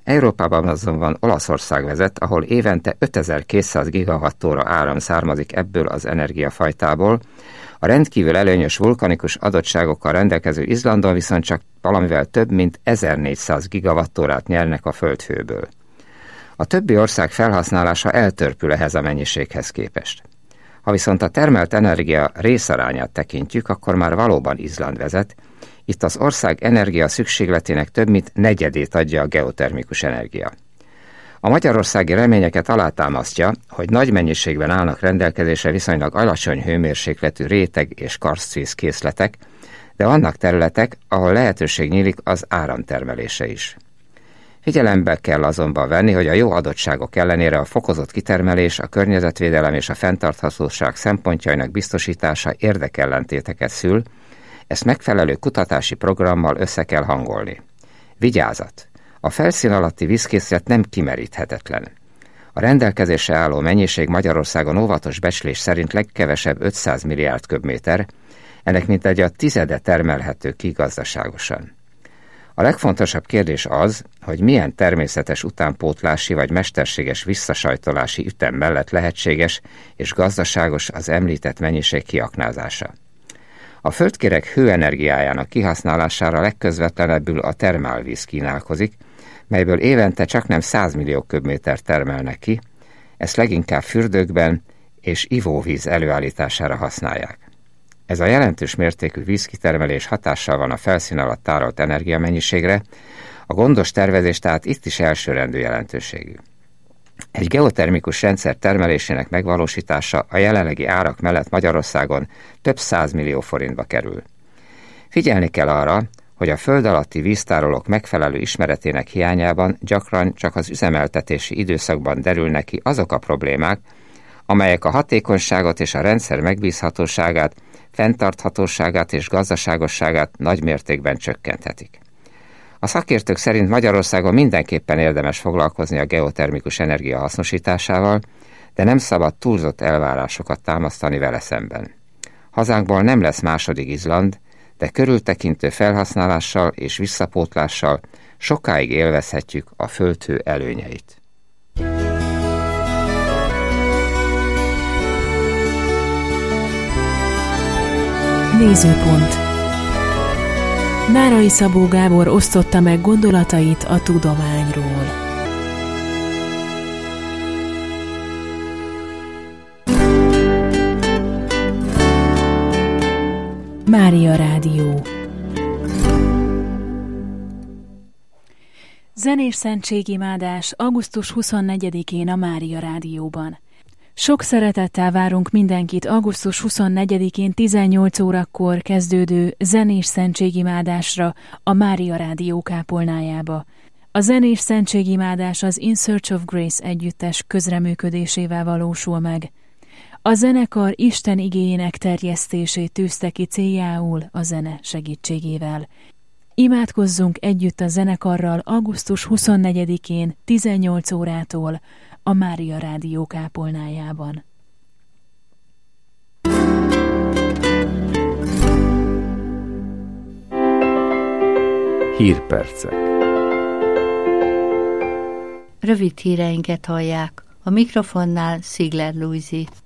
Európában azonban Olaszország vezet, ahol évente 5200 gigawattóra áram származik ebből az energiafajtából, a rendkívül előnyös vulkanikus adottságokkal rendelkező Izlandon viszont csak valamivel több mint 1400 gigawattórát nyernek a földhőből. A többi ország felhasználása eltörpül ehhez a mennyiséghez képest. Ha viszont a termelt energia részarányát tekintjük, akkor már valóban Izland vezet. Itt az ország energia szükségletének több mint negyedét adja a geotermikus energia. A magyarországi reményeket alátámasztja, hogy nagy mennyiségben állnak rendelkezésre viszonylag alacsony hőmérsékletű réteg és karsztvíz készletek, de vannak területek, ahol lehetőség nyílik az áramtermelése is. Figyelembe kell azonban venni, hogy a jó adottságok ellenére a fokozott kitermelés, a környezetvédelem és a fenntarthatóság szempontjainak biztosítása érdekellentéteket szül, ezt megfelelő kutatási programmal össze kell hangolni. Vigyázat! A felszín alatti vízkészlet nem kimeríthetetlen. A rendelkezésre álló mennyiség Magyarországon óvatos becslés szerint legkevesebb 500 milliárd köbméter, ennek mintegy a tizede termelhető ki gazdaságosan. A legfontosabb kérdés az, hogy milyen természetes utánpótlási vagy mesterséges visszasajtolási ütem mellett lehetséges és gazdaságos az említett mennyiség kiaknázása. A földkéreg hőenergiájának kihasználására legközvetlenebbül a termálvíz kínálkozik, melyből évente csaknem 100 millió köbméter termelnek ki, ezt leginkább fürdőkben és ivóvíz előállítására használják. Ez a jelentős mértékű vízkitermelés hatással van a felszín alatt tárolt energiamennyiségre, a gondos tervezés tehát itt is elsőrendű jelentőségű. Egy geotermikus rendszer termelésének megvalósítása a jelenlegi árak mellett Magyarországon több 100 millió forintba kerül. Figyelni kell arra, hogy a föld alatti víztárolók megfelelő ismeretének hiányában gyakran csak az üzemeltetési időszakban derülnek ki azok a problémák, amelyek a hatékonyságot és a rendszer megbízhatóságát, fenntarthatóságát és gazdaságosságát nagy mértékben csökkenthetik. A szakértők szerint Magyarországon mindenképpen érdemes foglalkozni a geotermikus energia hasznosításával, de nem szabad túlzott elvárásokat támasztani vele szemben. Hazánkból nem lesz második Izland, de körültekintő felhasználással és visszapótlással sokáig élvezhetjük a földhő előnyeit. Nézőpont. Nárai Szabó Gábor osztotta meg gondolatait a tudományról. Mária Rádió. Zenés szentségimádás augusztus 24-én a Mária Rádióban. Sok szeretettel várunk mindenkit augusztus 24-én 18 órakor kezdődő zenés szentségimádásra a Mária Rádió kápolnájába. A zenés szentségimádás az In Search of Grace együttes közreműködésével valósul meg. A zenekar Isten igéjének terjesztését tűzte ki céljául a zene segítségével. Imádkozzunk együtt a zenekarral augusztus 24-én 18 órától a Mária Rádió kápolnájában. Hírpercek. Rövid híreinket hallják. A mikrofonnál Szigler Lujzi.